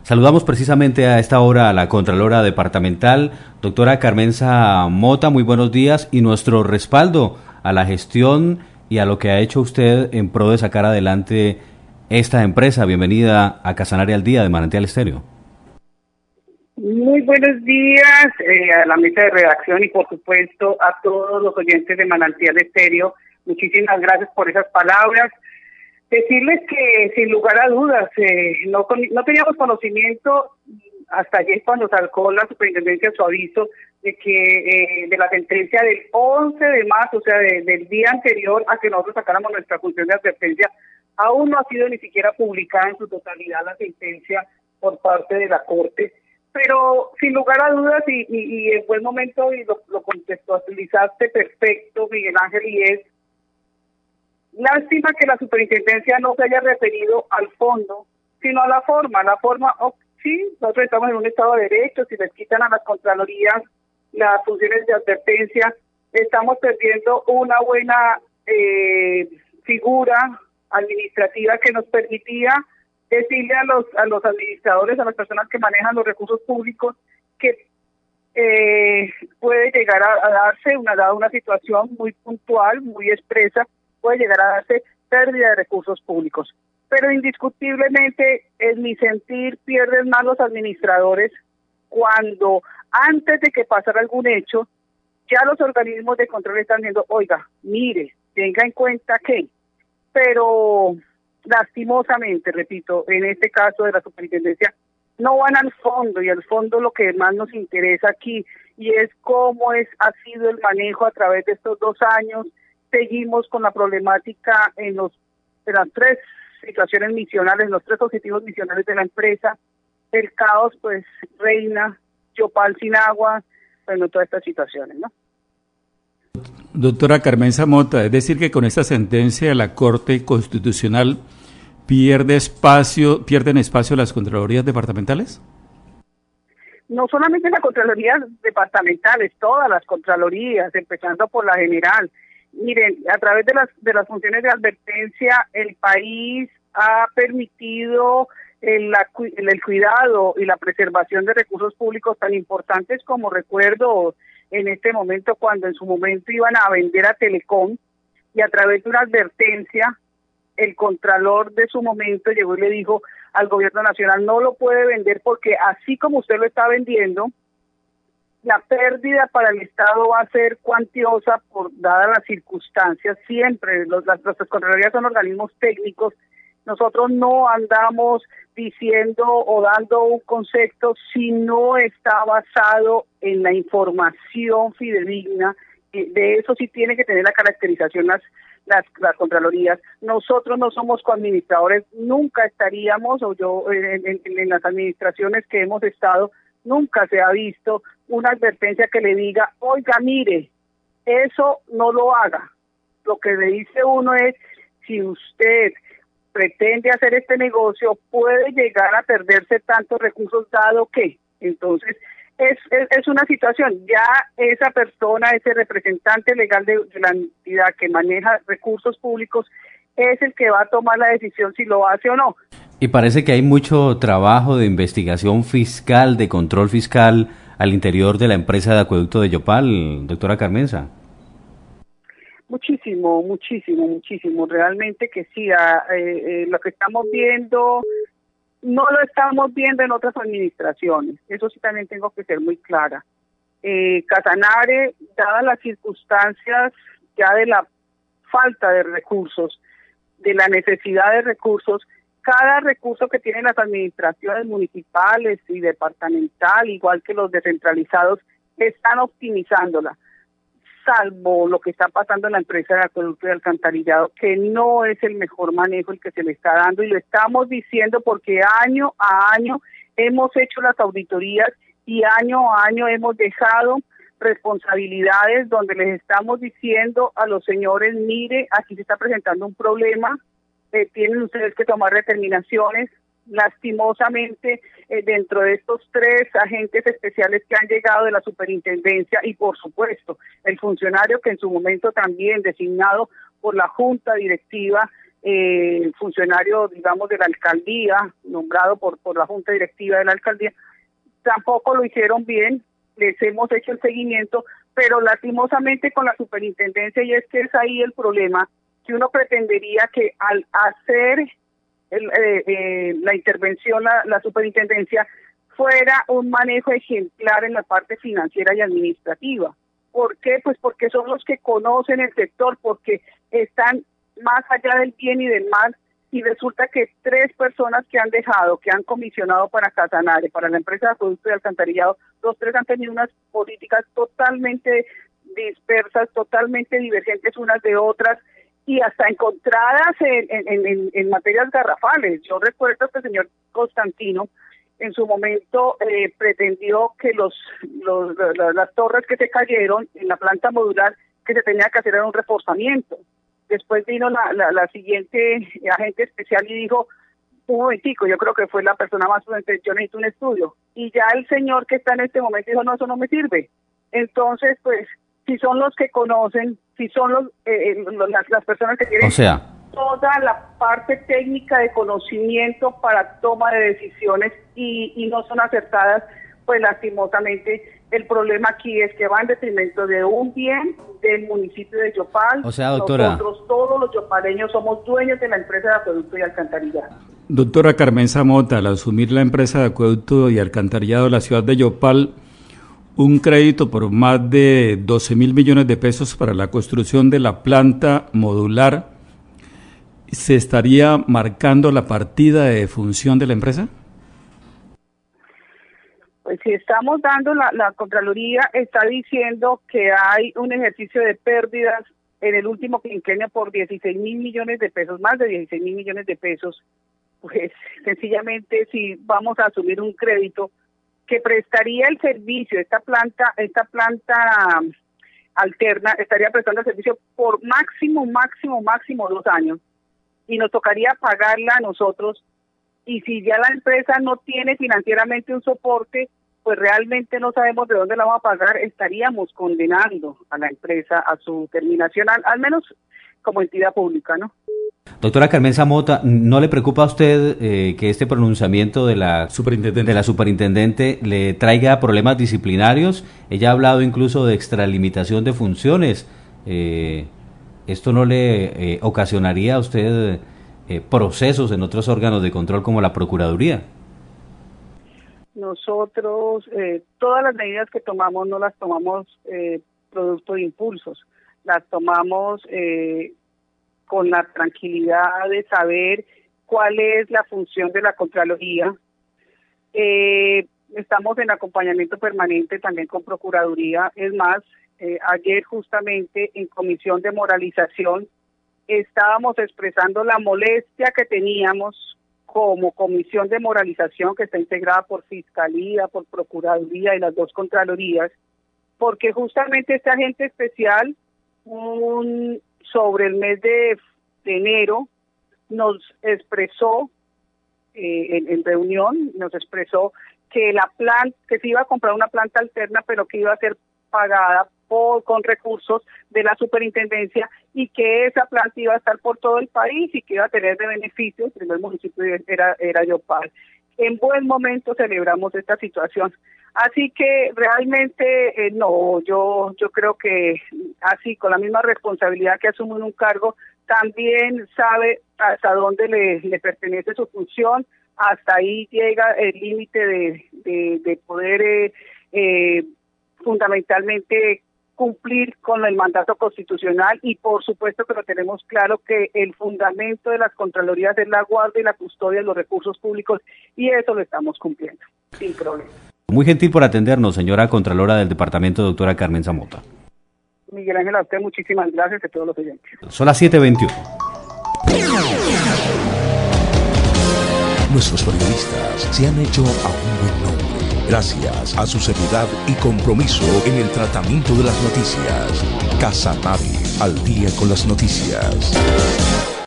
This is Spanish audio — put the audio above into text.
Saludamos precisamente a esta hora a la Contralora Departamental, doctora Carmenza Mota, muy buenos días, y nuestro respaldo a la gestión y a lo que ha hecho usted en pro de sacar adelante esta empresa. Bienvenida a Casanare al Día de Manantial Estéreo. Muy buenos días a la mesa de redacción y por supuesto a todos los oyentes de Manantial Estéreo. Muchísimas gracias por esas palabras. Decirles que sin lugar a dudas no teníamos conocimiento hasta ayer cuando sacó la superintendencia su aviso de que de la sentencia del 11 de marzo, o sea, del día anterior a que nosotros sacáramos nuestra función de advertencia, aún no ha sido ni siquiera publicada en su totalidad la sentencia por parte de la Corte. Pero sin lugar a dudas y en buen momento y lo contextualizaste perfecto, Miguel Ángel, y es lástima que la superintendencia no se haya referido al fondo, sino a la forma. Sí, nosotros estamos en un Estado de Derecho, si les quitan a las Contralorías las funciones de advertencia, estamos perdiendo una buena figura administrativa que nos permitía decirle a los administradores, a las personas que manejan los recursos públicos, que puede llegar a darse una situación muy puntual, muy expresa, puede llegar a darse pérdida de recursos públicos. Pero indiscutiblemente, en mi sentir, pierden más los administradores cuando antes de que pasara algún hecho, ya los organismos de control están viendo, oiga, mire, tenga en cuenta que, pero lastimosamente, repito, en este caso de la superintendencia, no van al fondo, y al fondo lo que más nos interesa aquí, y es cómo ha sido el manejo a través de estos 2 años. Seguimos con la problemática en las 3 situaciones misionales, los 3 objetivos misionales de la empresa. El caos, pues, reina, Yopal sin agua, bueno, todas estas situaciones, ¿no? Doctora Carmenza Mota, es decir que con esta sentencia la Corte Constitucional pierden espacio las Contralorías departamentales. No solamente las Contralorías departamentales, todas las Contralorías, empezando por la general. Miren, a través de las funciones de advertencia, el país ha permitido el cuidado y la preservación de recursos públicos tan importantes como recuerdo en este momento cuando en su momento iban a vender a Telecom y a través de una advertencia el contralor de su momento llegó y le dijo al gobierno nacional no lo puede vender porque así como usted lo está vendiendo, la pérdida para el Estado va a ser cuantiosa dadas las circunstancias. Siempre las Contralorías son organismos técnicos. Nosotros no andamos diciendo o dando un concepto si no está basado en la información fidedigna. De eso sí tiene que tener la caracterización las Contralorías. Nosotros no somos coadministradores, nunca estaríamos, o yo en las administraciones que hemos estado, nunca se ha visto una advertencia que le diga, oiga, mire, eso no lo haga. Lo que le dice uno es, si usted pretende hacer este negocio, puede llegar a perderse tantos recursos dado que. Entonces, es una situación, ya esa persona, ese representante legal de la entidad que maneja recursos públicos, es el que va a tomar la decisión si lo hace o no. Y parece que hay mucho trabajo de investigación fiscal, de control fiscal al interior de la empresa de acueducto de Yopal, doctora Carmenza. Muchísimo. Realmente que sí. Lo que estamos viendo, no lo estamos viendo en otras administraciones. Eso sí también tengo que ser muy clara. Casanare, dadas las circunstancias ya de la falta de recursos, de la necesidad de recursos, cada recurso que tienen las administraciones municipales y departamental, igual que los descentralizados, están optimizándola, salvo lo que está pasando en la empresa de acueducto y alcantarillado, que no es el mejor manejo el que se le está dando, y lo estamos diciendo porque año a año hemos hecho las auditorías y año a año hemos dejado responsabilidades donde les estamos diciendo a los señores, mire, aquí se está presentando un problema, tienen ustedes que tomar determinaciones. Lastimosamente, dentro de estos 3 agentes especiales que han llegado de la superintendencia y por supuesto el funcionario que en su momento también designado por la junta directiva funcionario, digamos, de la alcaldía, nombrado por la junta directiva de la alcaldía, tampoco lo hicieron bien. Les hemos hecho el seguimiento, pero lastimosamente con la superintendencia, y es que es ahí el problema, que uno pretendería que al hacer la intervención, la superintendencia, fuera un manejo ejemplar en la parte financiera y administrativa. ¿Por qué? Pues porque son los que conocen el sector, porque están más allá del bien y del mal, y resulta que 3 personas que han comisionado para Casanare, para la empresa de acueducto y alcantarillado, los 3 han tenido unas políticas totalmente dispersas, totalmente divergentes unas de otras, y hasta encontradas en materias garrafales. Yo recuerdo que el señor Constantino en su momento pretendió que las torres que se cayeron en la planta modular, que se tenía que hacer era un reforzamiento. Después vino la siguiente agente especial y dijo, un momentico, yo creo que fue la persona más prudente, yo necesito un estudio. Y ya el señor que está en este momento dijo, no, eso no me sirve. Entonces, pues, si son los que conocen, si son las personas que tienen toda la parte técnica de conocimiento para toma de decisiones y no son acertadas, pues lastimosamente el problema aquí es que va en detrimento de un bien del municipio de Yopal. O sea, doctora, nosotros todos los yopaleños somos dueños de la empresa de acueducto y alcantarillado. Doctora Carmenza Mota, al asumir la empresa de acueducto y alcantarillado de la ciudad de Yopal, un crédito por más de 12.000 millones de pesos para la construcción de la planta modular, ¿se estaría marcando la partida de función de la empresa? Pues si estamos dando, la Contraloría está diciendo que hay un ejercicio de pérdidas en el último quinquenio por 16.000 millones de pesos, más de 16.000 millones de pesos, pues sencillamente si vamos a asumir un crédito que prestaría el servicio, esta planta alterna estaría prestando el servicio por máximo 2 años, y nos tocaría pagarla a nosotros, y si ya la empresa no tiene financieramente un soporte, pues realmente no sabemos de dónde la vamos a pagar, estaríamos condenando a la empresa a su terminación, al menos como entidad pública, ¿no? Doctora Carmenza Mota, ¿no le preocupa a usted que este pronunciamiento de la superintendente le traiga problemas disciplinarios? Ella ha hablado incluso de extralimitación de funciones. ¿Esto no le ocasionaría a usted procesos en otros órganos de control como la Procuraduría? Nosotros, todas las medidas que tomamos no las tomamos producto de impulsos, las tomamos con la tranquilidad de saber cuál es la función de la Contraloría. Estamos en acompañamiento permanente también con Procuraduría. Es más, ayer justamente en comisión de moralización estábamos expresando la molestia que teníamos como comisión de moralización, que está integrada por Fiscalía, por Procuraduría y las 2 Contralorías, porque justamente este agente especial sobre el mes de enero nos expresó en reunión, nos expresó que que se iba a comprar una planta alterna, pero que iba a ser pagada con recursos de la superintendencia, y que esa planta iba a estar por todo el país y que iba a tener de beneficio, el primer municipio era Yopal. En buen momento celebramos esta situación. Así que realmente no, yo creo que así, con la misma responsabilidad que asume en un cargo, también sabe hasta dónde le pertenece su función, hasta ahí llega el límite de poder fundamentalmente cumplir con el mandato constitucional, y por supuesto que lo tenemos claro que el fundamento de las Contralorías es la guardia y la custodia de los recursos públicos, y eso lo estamos cumpliendo, sin problema. Muy gentil por atendernos, señora Contralora del Departamento, doctora Carmenza Mota. Miguel Ángel, a usted muchísimas gracias a todos los oyentes. Son las 7:21. Nuestros periodistas se han hecho a un buen nombre gracias a su seriedad y compromiso en el tratamiento de las noticias. Casanare, al día con las noticias.